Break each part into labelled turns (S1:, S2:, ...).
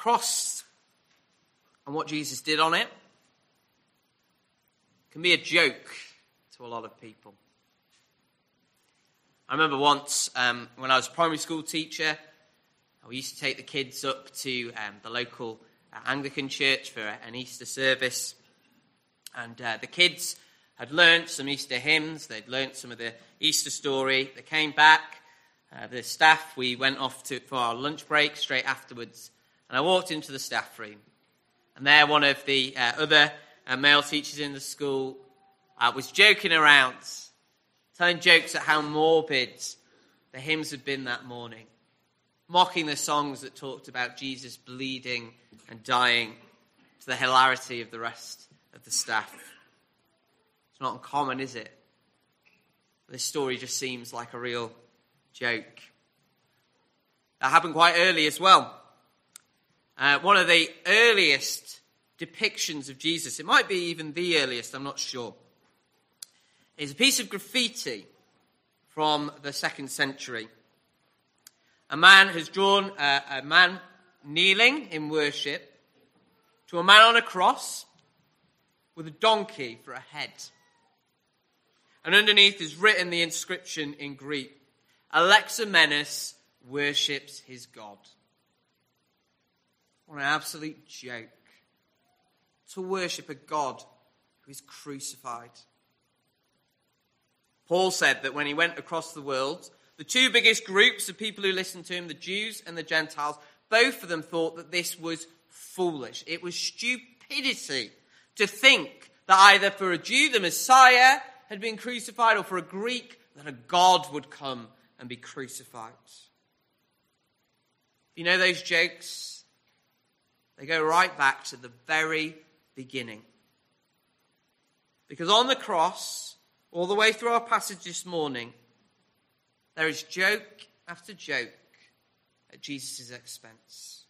S1: cross and what Jesus did on it can be a joke to a lot of people. I remember once when I was a primary school teacher, we used to take the kids up to the local Anglican church for an Easter service. And the kids had learnt some Easter hymns. They'd learnt some of the Easter story. They came back. The staff, we went off for our lunch break straight afterwards. And I walked into the staff room. And there one of the other male teachers in the school was joking around, telling jokes at how morbid the hymns had been that morning, mocking the songs that talked about Jesus bleeding and dying, to the hilarity of the rest of the staff. It's not uncommon, is it? This story just seems like a real joke. That happened quite early as well. One of the earliest depictions of Jesus, it might be even the earliest, I'm not sure, is a piece of graffiti from the 2nd century. A man has drawn a man kneeling in worship to a man on a cross with a donkey for a head. And underneath is written the inscription in Greek, Alexamenos worships his God. What an absolute joke. To worship a God who is crucified. Paul said that when he went across the world, the two biggest groups of people who listened to him, the Jews and the Gentiles, both of them thought that this was foolish. It was stupidity to think that either for a Jew the Messiah had been crucified, or for a Greek that a God would come and be crucified. You know those jokes? They go right back to the very beginning. Because on the cross, all the way through our passage this morning, there is joke after joke at Jesus' expense.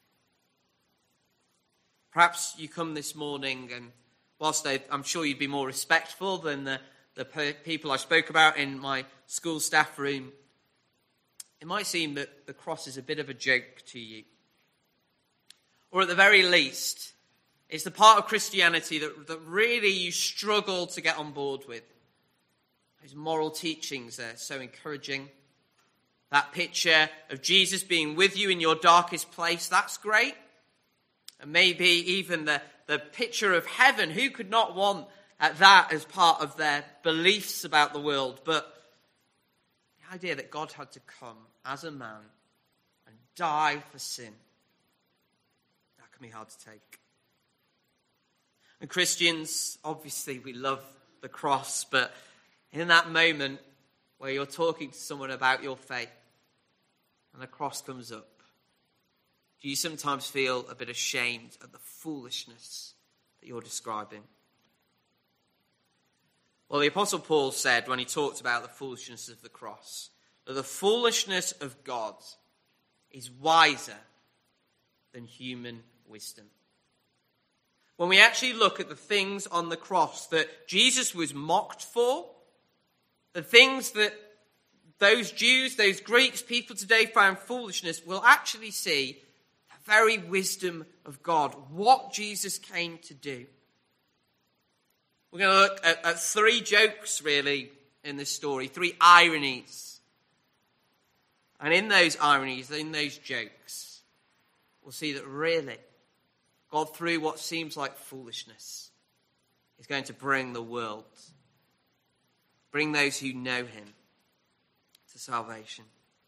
S1: Perhaps you come this morning, and whilst I'm sure you'd be more respectful than the people I spoke about in my school staff room, it might seem that the cross is a bit of a joke to you. Or at the very least, it's the part of Christianity that really you struggle to get on board with. Those moral teachings are so encouraging. That picture of Jesus being with you in your darkest place, that's great. And maybe even the picture of heaven. Who could not want that as part of their beliefs about the world? But the idea that God had to come as a man and die for sin, that can be hard to take. And Christians, obviously we love the cross, but in that moment where you're talking to someone about your faith and the cross comes up, do you sometimes feel a bit ashamed at the foolishness that you're describing? Well, the Apostle Paul said when he talked about the foolishness of the cross, that the foolishness of God is wiser than human wisdom. When we actually look at the things on the cross that Jesus was mocked for, the things that those Jews, those Greeks, people today found foolishness, we'll actually see the very wisdom of God, what Jesus came to do. We're going to look at three jokes, really, in this story, three ironies. And in those ironies, in those jokes, we'll see that really, God, through what seems like foolishness, is going to bring the world, bring those who know him to salvation.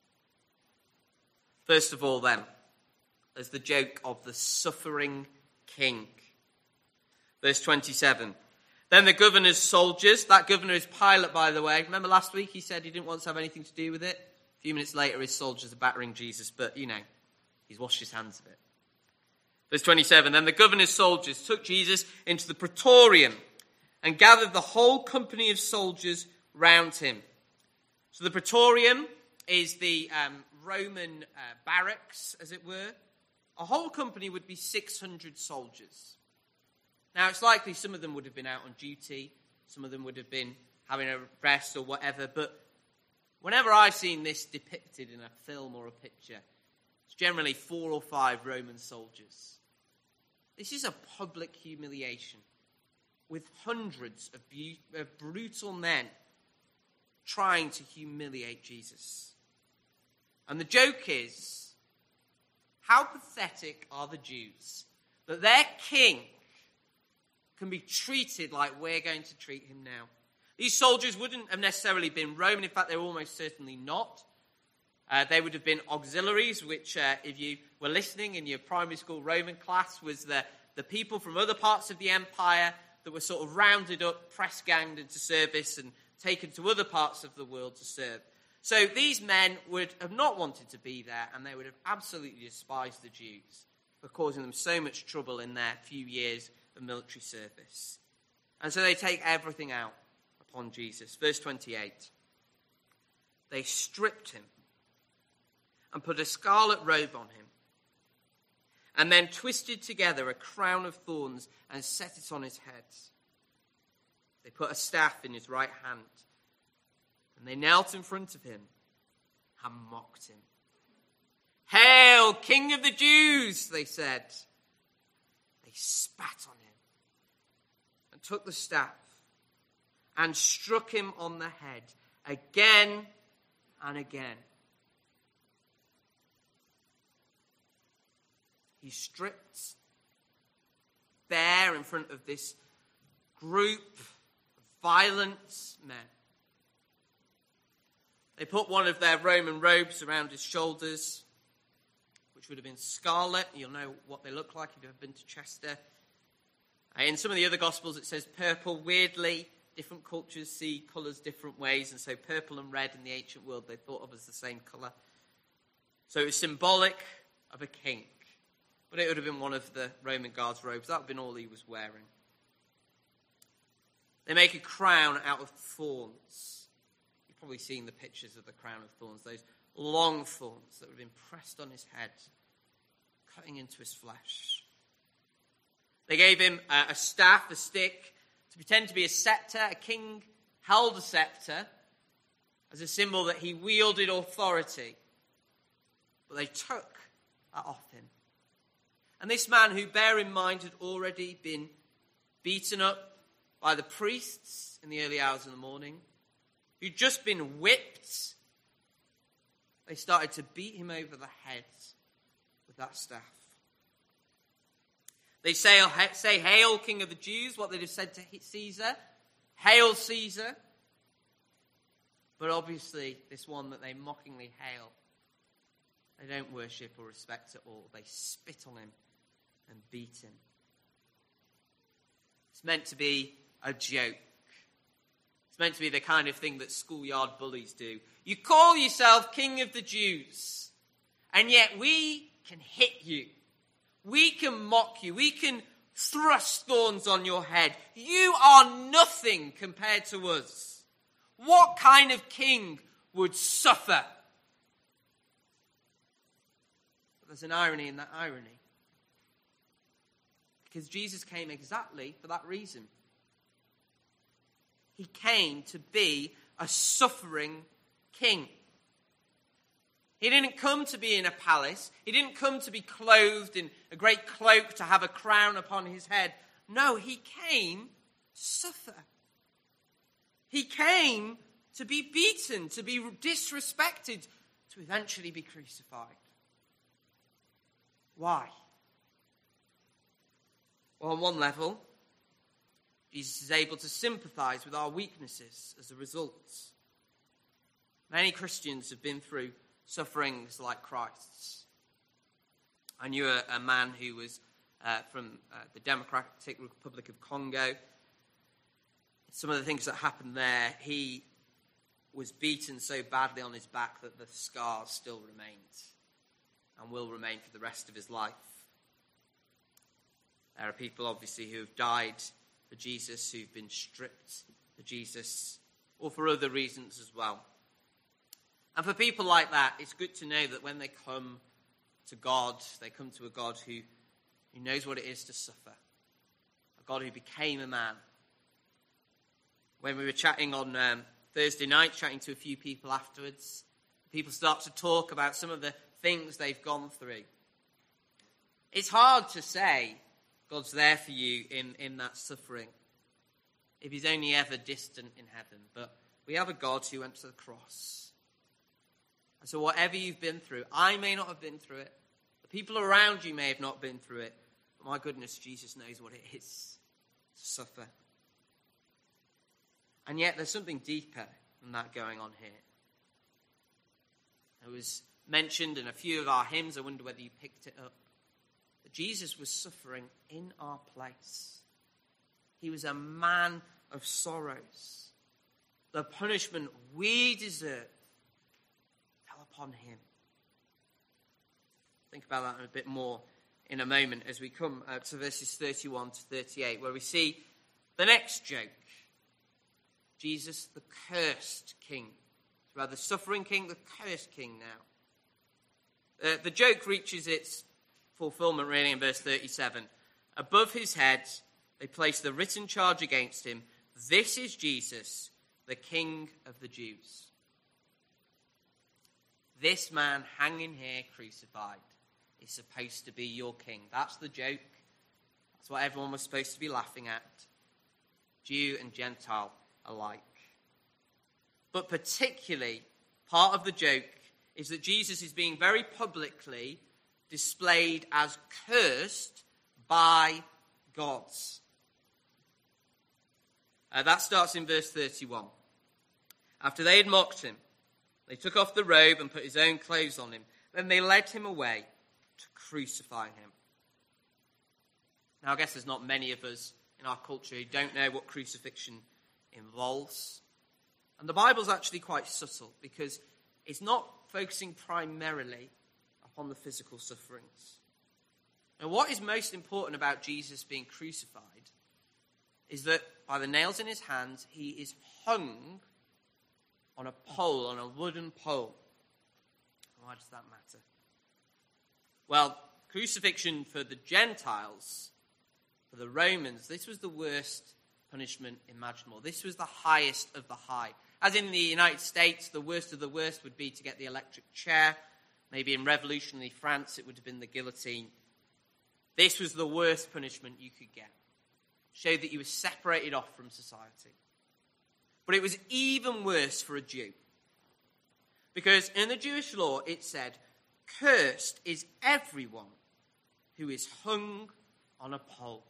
S1: First of all, then, there's the joke of the suffering king. Verse 27. Then the governor's soldiers, that governor is Pilate, by the way. Remember last week he said he didn't want to have anything to do with it? A few minutes later his soldiers are battering Jesus, but he's washed his hands of it. Verse 27, then the governor's soldiers took Jesus into the praetorium and gathered the whole company of soldiers round him. So the praetorium is the Roman barracks, as it were. A whole company would be 600 soldiers. Now, it's likely some of them would have been out on duty. Some of them would have been having a rest or whatever. But whenever I've seen this depicted in a film or a picture, It's generally 4 or 5 Roman soldiers. This is a public humiliation with hundreds of brutal men trying to humiliate Jesus. And the joke is, how pathetic are the Jews that their king can be treated like we're going to treat him now? These soldiers wouldn't have necessarily been Roman. In fact, they were almost certainly not. They would have been auxiliaries, which, if you were listening in your primary school Roman class, was the people from other parts of the empire that were sort of rounded up, press-ganged into service and taken to other parts of the world to serve. So these men would have not wanted to be there, and they would have absolutely despised the Jews for causing them so much trouble in their few years of military service. And so they take everything out upon Jesus. Verse 28. They stripped him and put a scarlet robe on him, and then twisted together a crown of thorns and set it on his head. They put a staff in his right hand, and they knelt in front of him and mocked him. "Hail, King of the Jews," they said. They spat on him and took the staff and struck him on the head again and again. He's stripped bare in front of this group of violent men. They put one of their Roman robes around his shoulders, which would have been scarlet. You'll know what they look like if you've ever been to Chester. In some of the other Gospels it says purple. Weirdly, different cultures see colours different ways, and so purple and red in the ancient world they thought of as the same colour. So it was symbolic of a king. But it would have been one of the Roman guards' robes. That would have been all he was wearing. They make a crown out of thorns. You've probably seen the pictures of the crown of thorns. Those long thorns that would have been pressed on his head, cutting into his flesh. They gave him a staff, a stick, to pretend to be a scepter. A king held a scepter as a symbol that he wielded authority. But they took that off him. And this man, who, bear in mind, had already been beaten up by the priests in the early hours of the morning, who'd just been whipped, they started to beat him over the head with that staff. They say, "Hail, King of the Jews," what they'd have said to Caesar. "Hail, Caesar." But obviously, this one that they mockingly hail, they don't worship or respect at all. They spit on him and beat him. It's meant to be a joke. It's meant to be the kind of thing that schoolyard bullies do. You call yourself King of the Jews, and yet we can hit you. We can mock you. We can thrust thorns on your head. You are nothing compared to us. What kind of king would suffer? But there's an irony in that irony. Because Jesus came exactly for that reason. He came to be a suffering king. He didn't come to be in a palace. He didn't come to be clothed in a great cloak to have a crown upon his head. No, he came to suffer. He came to be beaten, to be disrespected, to eventually be crucified. Why? Well, on one level, Jesus is able to sympathize with our weaknesses as a result. Many Christians have been through sufferings like Christ's. I knew a man who was from the Democratic Republic of Congo. Some of the things that happened there, he was beaten so badly on his back that the scars still remained and will remain for the rest of his life. There are people, obviously, who have died for Jesus, who've been stripped for Jesus, or for other reasons as well. And for people like that, it's good to know that when they come to God, they come to a God who knows what it is to suffer, a God who became a man. When we were chatting on Thursday night, chatting to a few people afterwards, people start to talk about some of the things they've gone through. It's hard to say God's there for you in that suffering if he's only ever distant in heaven. But we have a God who went to the cross. And so whatever you've been through, I may not have been through it. The people around you may have not been through it. But my goodness, Jesus knows what it is to suffer. And yet there's something deeper than that going on here. It was mentioned in a few of our hymns. I wonder whether you picked it up. That Jesus was suffering in our place. He was a man of sorrows. The punishment we deserve fell upon him. Think about that a bit more in a moment as we come to verses 31 to 38, where we see the next joke. Jesus, the cursed king. So we have the suffering king, the cursed king now. The joke reaches its fulfillment really in verse 37. Above his head, they place the written charge against him. This is Jesus, the King of the Jews. This man hanging here crucified is supposed to be your king. That's the joke. That's what everyone was supposed to be laughing at. Jew and Gentile alike. But particularly, part of the joke is that Jesus is being very publicly displayed as cursed by gods. That starts in verse 31. After they had mocked him, they took off the robe and put his own clothes on him. Then they led him away to crucify him. Now, I guess there's not many of us in our culture who don't know what crucifixion involves. And the Bible's actually quite subtle because it's not focusing primarily upon the physical sufferings. Now, what is most important about Jesus being crucified is that by the nails in his hands, he is hung on a pole, on a wooden pole. Why does that matter? Well, crucifixion for the Gentiles, for the Romans, this was the worst punishment imaginable. This was the highest of the high. As in the United States, the worst of the worst would be to get the electric chair. Maybe in revolutionary France, it would have been the guillotine. This was the worst punishment you could get. Showed that you were separated off from society. But it was even worse for a Jew. Because in the Jewish law, it said, cursed is everyone who is hung on a pole.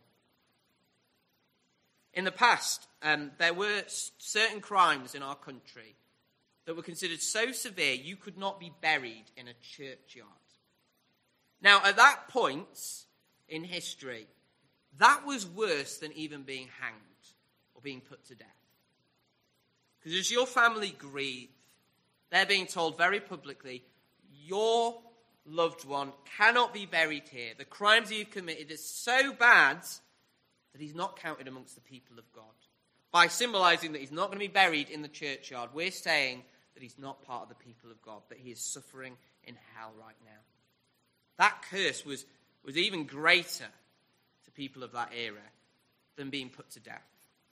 S1: In the past, there were certain crimes in our country that were considered so severe you could not be buried in a churchyard. Now, at that point in history, that was worse than even being hanged or being put to death. Because as your family grieve, they're being told very publicly, your loved one cannot be buried here. The crimes you've committed are so bad that he's not counted amongst the people of God. By symbolizing that he's not going to be buried in the churchyard, we're saying that he's not part of the people of God, that he is suffering in hell right now. That curse was even greater to people of that era than being put to death.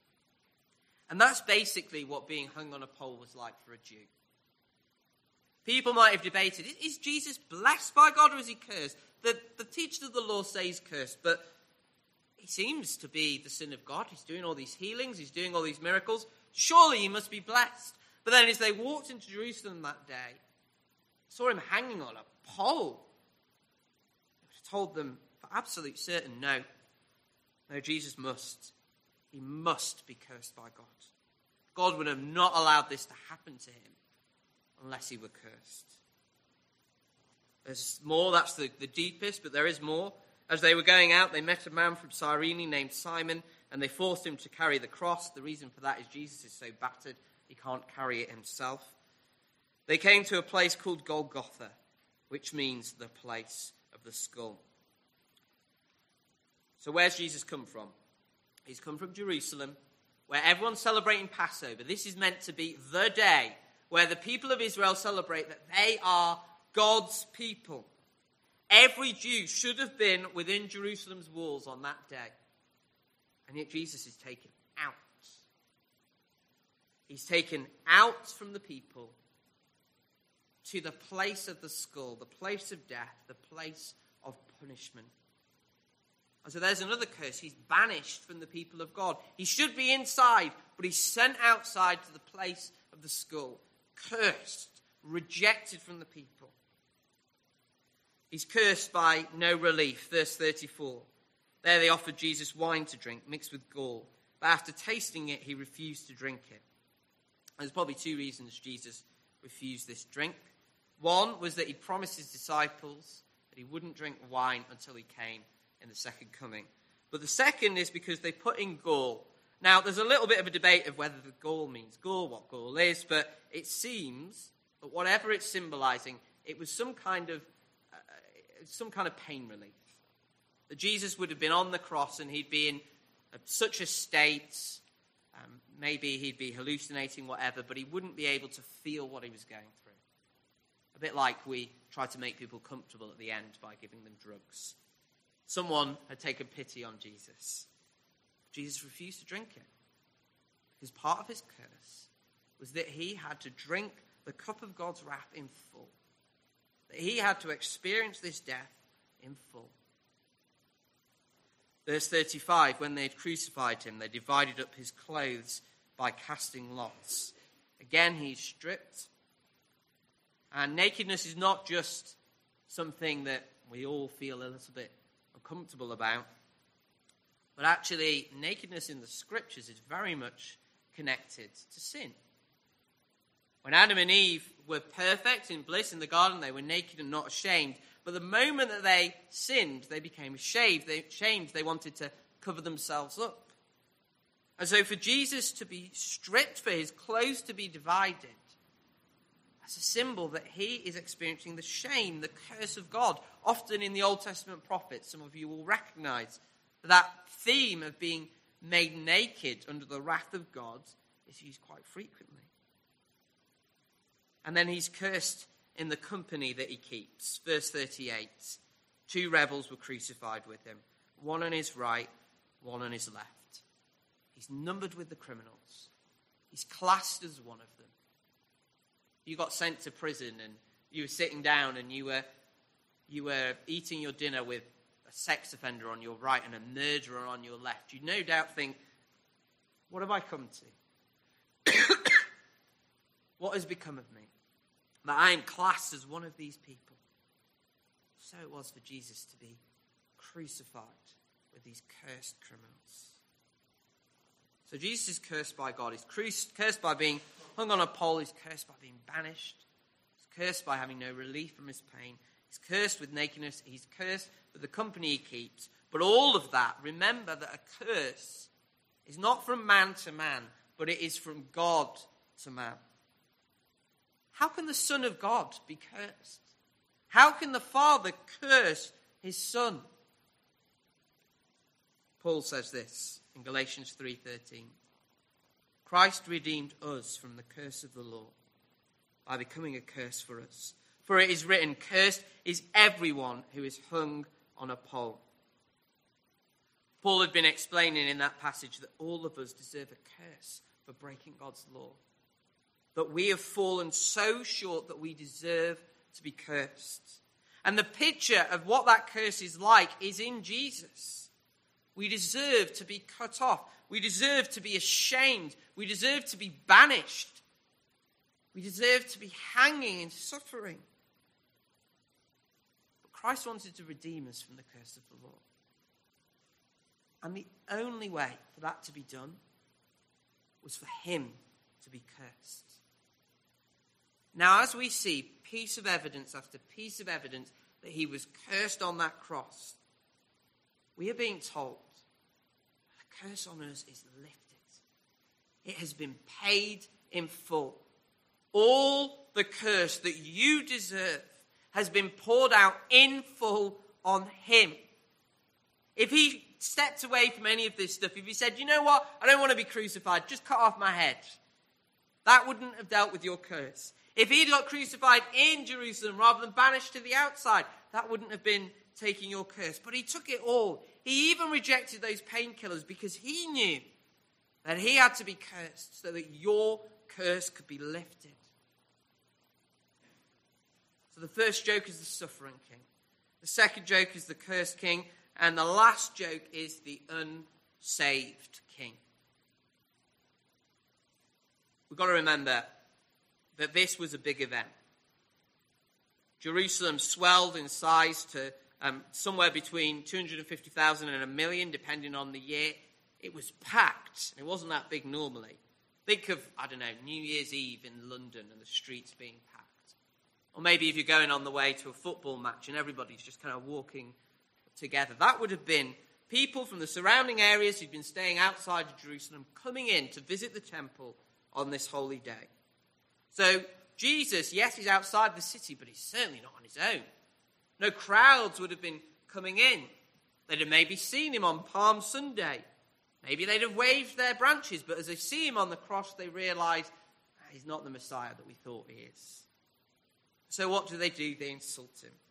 S1: And that's basically what being hung on a pole was like for a Jew. People might have debated, is Jesus blessed by God or is he cursed? The teachers of the law say he's cursed, but he seems to be the Son of God. He's doing all these healings, he's doing all these miracles. Surely he must be blessed. But then as they walked into Jerusalem that day, saw him hanging on a pole, they would have told them for absolute certain, no, Jesus must. He must be cursed by God. God would have not allowed this to happen to him unless he were cursed. There's more, that's the deepest, but there is more. As they were going out, they met a man from Cyrene named Simon, and they forced him to carry the cross. The reason for that is Jesus is so battered, he can't carry it himself. They came to a place called Golgotha, which means the place of the skull. So where's Jesus come from? He's come from Jerusalem, where everyone's celebrating Passover. This is meant to be the day where the people of Israel celebrate that they are God's people. Every Jew should have been within Jerusalem's walls on that day. And yet Jesus is taken out. He's taken out from the people to the place of the skull, the place of death, the place of punishment. And so there's another curse. He's banished from the people of God. He should be inside, but he's sent outside to the place of the skull. Cursed, rejected from the people. He's cursed by no relief. Verse 34. There they offered Jesus wine to drink, mixed with gall. But after tasting it, he refused to drink it. There's probably two reasons Jesus refused this drink. One was that he promised his disciples that he wouldn't drink wine until he came in the second coming. But the second is because they put in gall. Now, there's a little bit of a debate of whether the gall means gall, what gall is, but it seems that whatever it's symbolizing, it was some kind of pain relief. That Jesus would have been on the cross and he'd be in such a state, maybe he'd be hallucinating, whatever, but he wouldn't be able to feel what he was going through. A bit like we try to make people comfortable at the end by giving them drugs. Someone had taken pity on Jesus. Jesus refused to drink it. Because part of his curse was that he had to drink the cup of God's wrath in full. That he had to experience this death in full. Verse 35, when they had crucified him, they divided up his clothes by casting lots. Again, he's stripped. And nakedness is not just something that we all feel a little bit uncomfortable about. But actually, nakedness in the scriptures is very much connected to sin. When Adam and Eve were perfect in bliss in the garden, they were naked and not ashamed. But the moment that they sinned, they became ashamed. They wanted to cover themselves up. And so for Jesus to be stripped, for his clothes to be divided, that's a symbol that he is experiencing the shame, the curse of God. Often in the Old Testament prophets, some of you will recognize that theme of being made naked under the wrath of God is used quite frequently. And then he's cursed in the company that he keeps. Verse 38, 2 rebels were crucified with him, one on his right, one on his left. He's numbered with the criminals. He's classed as one of them. You got sent to prison and you were sitting down and you were eating your dinner with a sex offender on your right and a murderer on your left. You'd no doubt think, what have I come to? What has become of me? That I am classed as one of these people. So it was for Jesus to be crucified with these cursed criminals. So Jesus is cursed by God. He's cursed by being hung on a pole. He's cursed by being banished. He's cursed by having no relief from his pain. He's cursed with nakedness. He's cursed with the company he keeps. But all of that, remember that a curse is not from man to man, but it is from God to man. How can the Son of God be cursed? How can the Father curse his Son? Paul says this in Galatians 3:13. Christ redeemed us from the curse of the law by becoming a curse for us. For it is written, cursed is everyone who is hung on a pole. Paul had been explaining in that passage that all of us deserve a curse for breaking God's law. That we have fallen so short that we deserve to be cursed. And the picture of what that curse is like is in Jesus. We deserve to be cut off. We deserve to be ashamed. We deserve to be banished. We deserve to be hanging and suffering. But Christ wanted to redeem us from the curse of the law. And the only way for that to be done was for him to be cursed. Now, as we see piece of evidence after piece of evidence that he was cursed on that cross, we are being told the curse on us is lifted. It has been paid in full. All the curse that you deserve has been poured out in full on him. If he stepped away from any of this stuff, if he said, you know what, I don't want to be crucified, just cut off my head, that wouldn't have dealt with your curse. If he'd got crucified in Jerusalem rather than banished to the outside, that wouldn't have been taking your curse. But he took it all. He even rejected those painkillers because he knew that he had to be cursed so that your curse could be lifted. So the first joke is the suffering king. The second joke is the cursed king. And the last joke is the unsaved king. We've got to remember that this was a big event. Jerusalem swelled in size to somewhere between 250,000 and 1 million, depending on the year. It was packed. It wasn't that big normally. Think of, New Year's Eve in London and the streets being packed. Or maybe if you're going on the way to a football match and everybody's just kind of walking together. That would have been people from the surrounding areas who'd been staying outside of Jerusalem coming in to visit the temple on this holy day. So Jesus, yes, he's outside the city, but he's certainly not on his own. No crowds would have been coming in. They'd have maybe seen him on Palm Sunday. Maybe they'd have waved their branches, but as they see him on the cross, they realise he's not the Messiah that we thought he is. So what do? They insult him.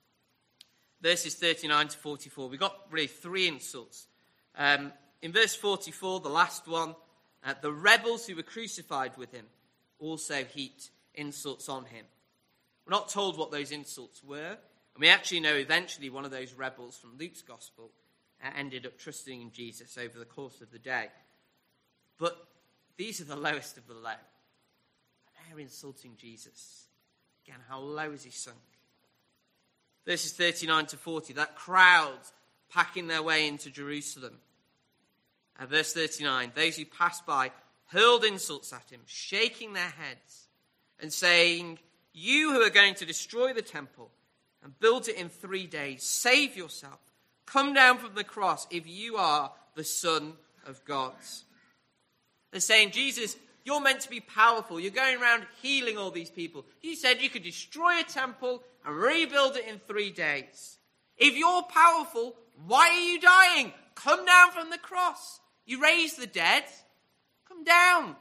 S1: Verses 39 to 44, we've got really 3 insults. In verse 44, the last one, the rebels who were crucified with him also heaped insults on him. We're not told what those insults were, and we actually know eventually one of those rebels from Luke's gospel ended up trusting in Jesus over the course of the day. But these are the lowest of the low. And they're insulting Jesus. Again, how low is he sunk? Verses 39 to 40, that crowd packing their way into Jerusalem. Verse 39, those who passed by hurled insults at him, shaking their heads and saying, "You who are going to destroy the temple and build it in 3 days, save yourself. Come down from the cross if you are the Son of God." They're saying, Jesus, you're meant to be powerful. You're going around healing all these people. You said you could destroy a temple and rebuild it in 3 days. If you're powerful, why are you dying? Come down from the cross. You raised the dead. Come down.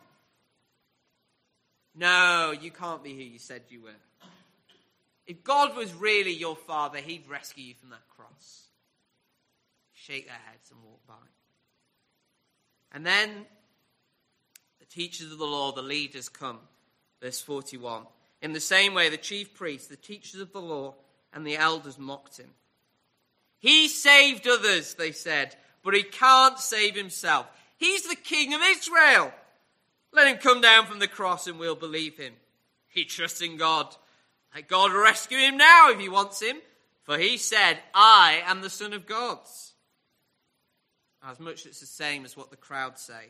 S1: No, you can't be who you said you were. If God was really your father, he'd rescue you from that cross. Shake their heads and walk by. And then the teachers of the law, the leaders, come. Verse 41. In the same way, the chief priests, the teachers of the law, and the elders mocked him. He saved others, they said, but he can't save himself. He's the king of Israel. Let him come down from the cross and we'll believe him. He trusts in God. Let God rescue him now if he wants him. For he said, I am the Son of God. As much it's the same as what the crowd say.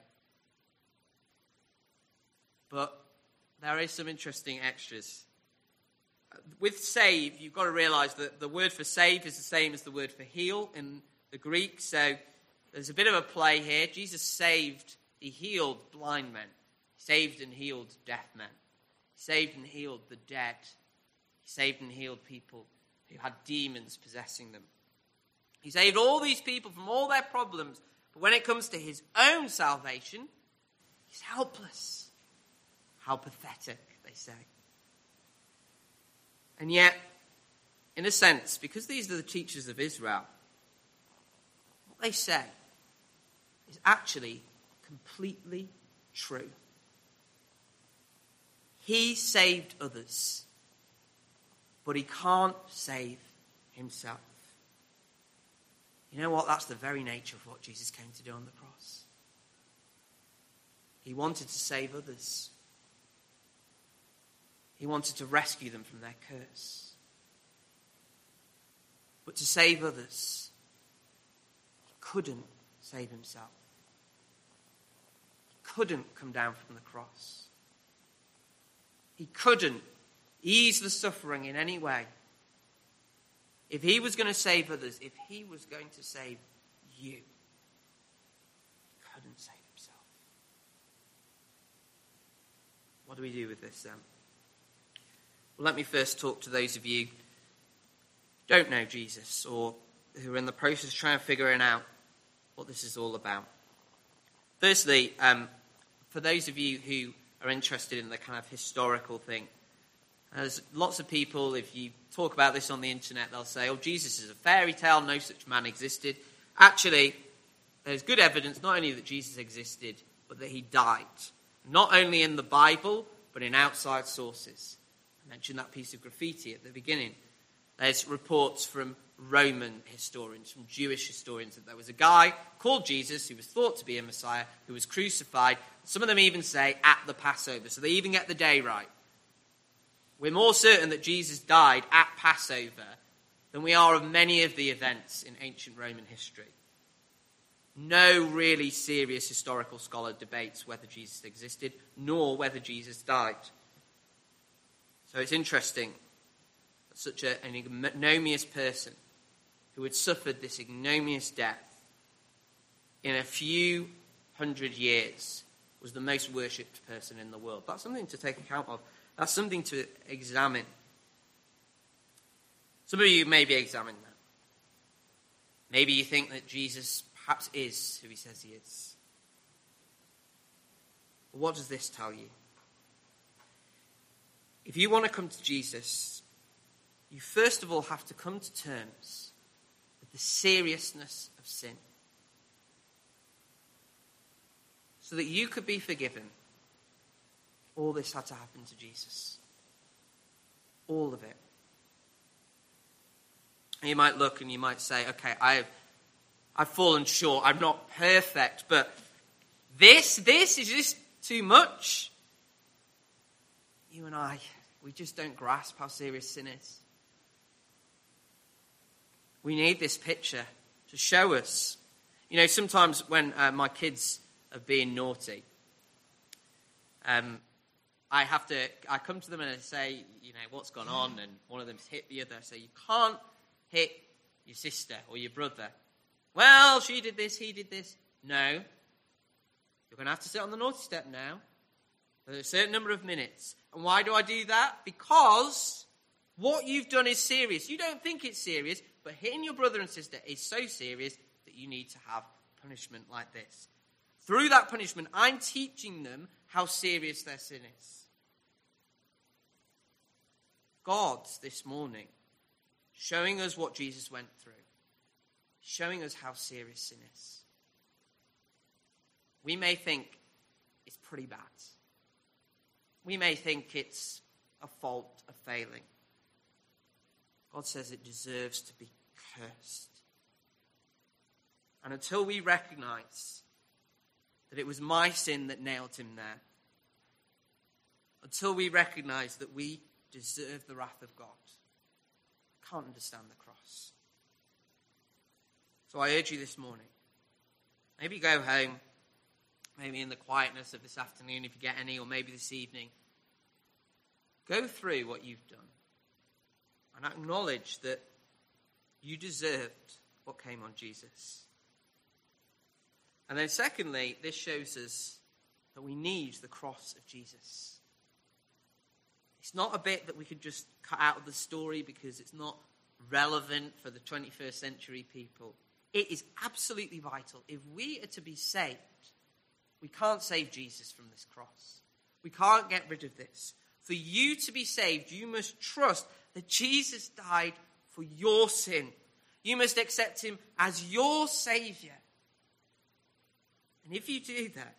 S1: But there is some interesting extras. With save, you've got to realise that the word for save is the same as the word for heal in the Greek. So there's a bit of a play here. Jesus saved, he healed blind men. He saved and healed deaf men. He saved and healed the dead. He saved and healed people who had demons possessing them. He saved all these people from all their problems. But when it comes to his own salvation, he's helpless. How pathetic, they say. And yet, in a sense, because these are the teachers of Israel, what they say is actually completely true. He saved others, but he can't save himself. You know what? That's the very nature of what Jesus came to do on the cross. He wanted to save others. He wanted to rescue them from their curse. But to save others, he couldn't save himself. He couldn't come down from the cross. He couldn't ease the suffering in any way. If he was going to save others, if he was going to save you, he couldn't save himself. What do we do with this then? Well, let me first talk to those of you who don't know Jesus or who are in the process of trying to figure out what this is all about. Firstly, for those of you who are interested in the kind of historical thing, there's lots of people, if you talk about this on the internet, they'll say, oh, Jesus is a fairy tale, no such man existed. Actually, there's good evidence not only that Jesus existed, but that he died. Not only in the Bible, but in outside sources. mentioned that piece of graffiti at the beginning. There's reports from Roman historians, from Jewish historians, that there was a guy called Jesus who was thought to be a Messiah, who was crucified. Some of them even say at the Passover, so they even get the day right. We're more certain that Jesus died at Passover than we are of many of the events in ancient Roman history. No really serious historical scholar debates whether Jesus existed, nor whether Jesus died. So it's interesting that such an ignominious person who had suffered this ignominious death in a few hundred years was the most worshipped person in the world. That's something to take account of. That's something to examine. Some of you maybe examine that. Maybe you think that Jesus perhaps is who he says he is. But what does this tell you? If you want to come to Jesus, you first of all have to come to terms with the seriousness of sin, so that you could be forgiven. All this had to happen to Jesus. All of it. And you might look and you might say, okay, I've fallen short. I'm not perfect, but this is just too much. You and I, we just don't grasp how serious sin is. We need this picture to show us. You know, sometimes when my kids are being naughty, I come to them and I say, you know, what's gone on? And one of them's hit the other. I say, you can't hit your sister or your brother. Well, she did this, he did this. No. You're going to have to sit on the naughty step now for a certain number of minutes. And why do I do that? Because what you've done is serious. You don't think it's serious, but hitting your brother and sister is so serious that you need to have punishment like this. Through that punishment, I'm teaching them how serious their sin is. God, this morning, showing us what Jesus went through, showing us how serious sin is. We may think it's pretty bad. We may think it's a fault, a failing. God says it deserves to be cursed. And until we recognize that it was my sin that nailed him there, until we recognize that we deserve the wrath of God, can't understand the cross. So I urge you this morning, maybe go home, maybe in the quietness of this afternoon if you get any, or maybe this evening, go through what you've done and acknowledge that you deserved what came on Jesus. And then secondly, this shows us that we need the cross of Jesus. It's not a bit that we could just cut out of the story because it's not relevant for the 21st century people. It is absolutely vital. If we are to be saved, we can't save Jesus from this cross. We can't get rid of this. For you to be saved, you must trust that Jesus died for your sin. You must accept him as your Saviour. And if you do that,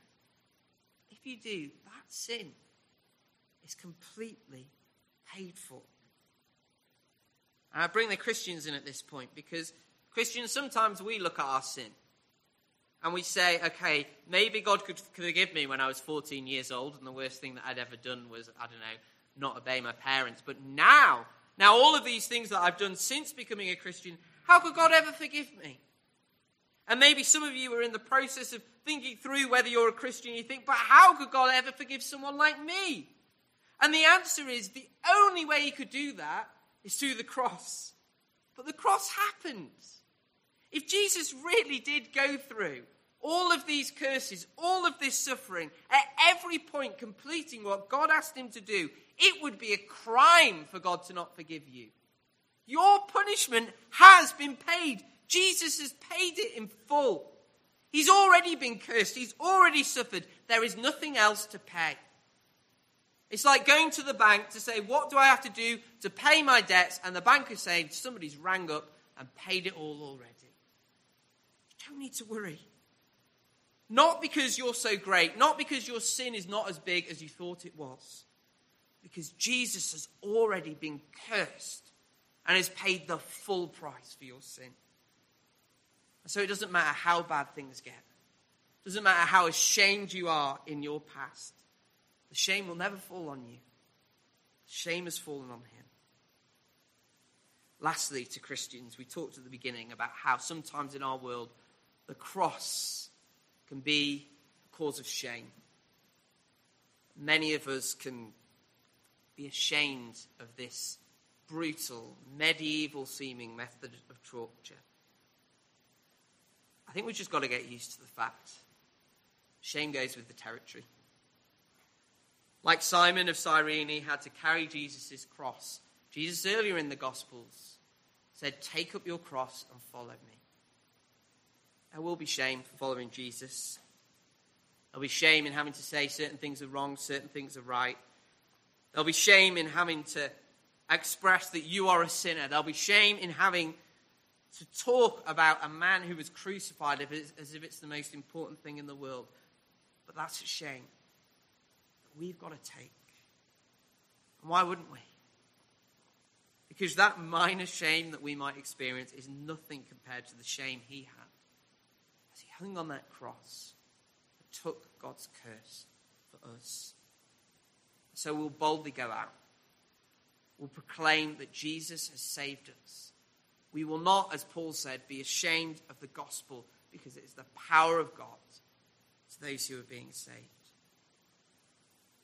S1: that sin is completely paid for. And I bring the Christians in at this point because Christians, sometimes we look at our sin and we say, okay, maybe God could forgive me when I was 14 years old and the worst thing that I'd ever done was, not obey my parents. But now all of these things that I've done since becoming a Christian, how could God ever forgive me? And maybe some of you are in the process of thinking through whether you're a Christian. You think, but how could God ever forgive someone like me? And the answer is, the only way he could do that is through the cross. But the cross happened. If Jesus really did go through all of these curses, all of this suffering, at every point completing what God asked him to do, it would be a crime for God to not forgive you. Your punishment has been paid. Jesus has paid it in full. He's already been cursed. He's already suffered. There is nothing else to pay. It's like going to the bank to say, what do I have to do to pay my debts? And the bank is saying, somebody's rang up and paid it all already. You don't need to worry. Not because you're so great, not because your sin is not as big as you thought it was, Because Jesus has already been cursed and has paid the full price for your sin. And so it doesn't matter how bad things get. It doesn't matter how ashamed you are in your past. The shame will never fall on you. The shame has fallen on him. Lastly, to Christians, we talked at the beginning about how sometimes in our world the cross can be a cause of shame. Many of us can be ashamed of this brutal, medieval-seeming method of torture. I think we've just got to get used to the fact shame goes with the territory. Like Simon of Cyrene had to carry Jesus' cross. Jesus earlier in the Gospels said, "Take up your cross and follow me." There will be shame for following Jesus. There'll be shame in having to say certain things are wrong, certain things are right. There'll be shame in having to express that you are a sinner. There'll be shame in having to talk about a man who was crucified as if it's the most important thing in the world. But that's a shame that we've got to take. And why wouldn't we? Because that minor shame that we might experience is nothing compared to the shame he had as he hung on that cross and took God's curse for us. So we'll boldly go out. We'll proclaim that Jesus has saved us. We will not, as Paul said, be ashamed of the gospel because it is the power of God to those who are being saved.